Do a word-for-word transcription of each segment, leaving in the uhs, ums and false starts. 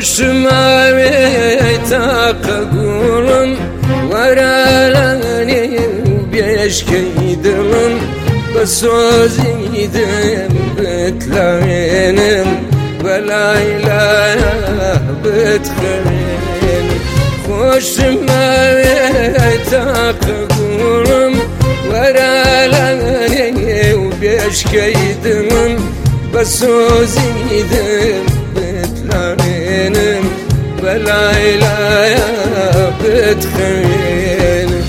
خوشما ويتاق قولم ورالاني بيشكي دلم بسوزي دم بتلاوينم ولا إله بتخرين خوشما ويتاق قولم ورالاني وبيشكي دلم بسوزي دم بتلاوينم ولا إله بتخرين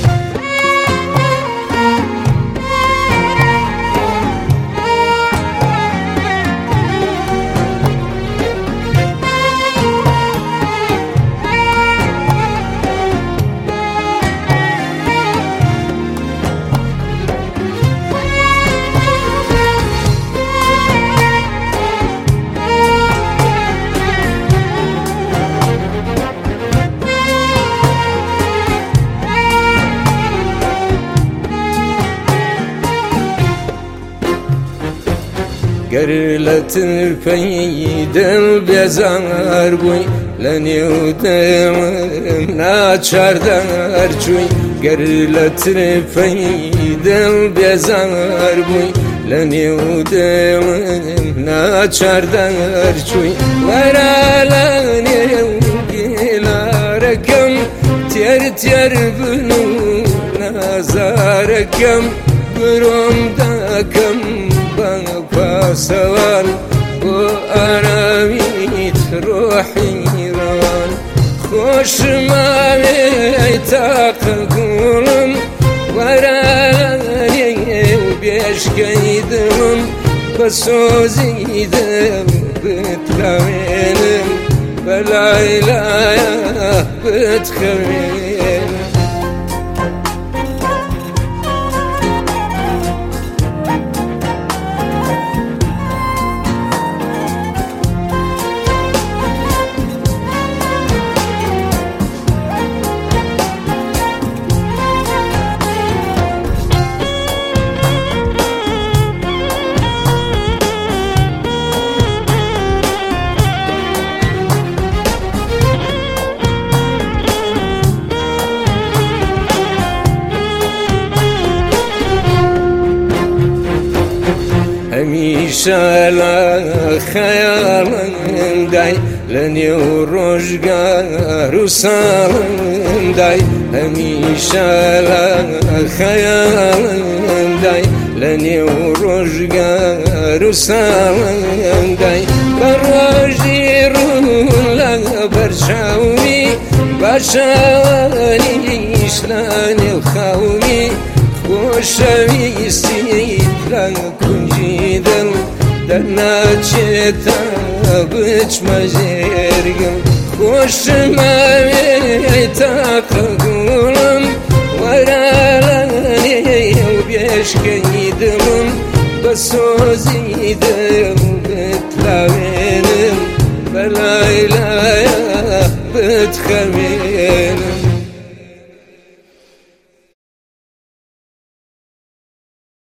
قرلت الفيدل بيزار بوي لن يودم ناتشار دار جوي قرلت الفيدل بيزار بوي لن يودم ناتشار دار جوي ورا لن يوقيلا ركم تير تير بنو نازاركم بروم داكم بسوان وأراميت روحي ران خوش ما بيتاق قولم وراني وبيشكي دلم بسوزي دم بتلاوينم بلا إله بتخوين هميشه لا خيال داي لن يورجع رسال داي هميشه لا خيال داي لن يورجع رسال داي براجي رولا برشاوي بشاني إشلان الخاوي خوشوي سيدلا كنجيدل درنا چتا بچ مجرگم خوش ما ويتاق قولم ورالاني وبيشكي دلم بسوزي دم بتلاوينم بلا إله بتخوين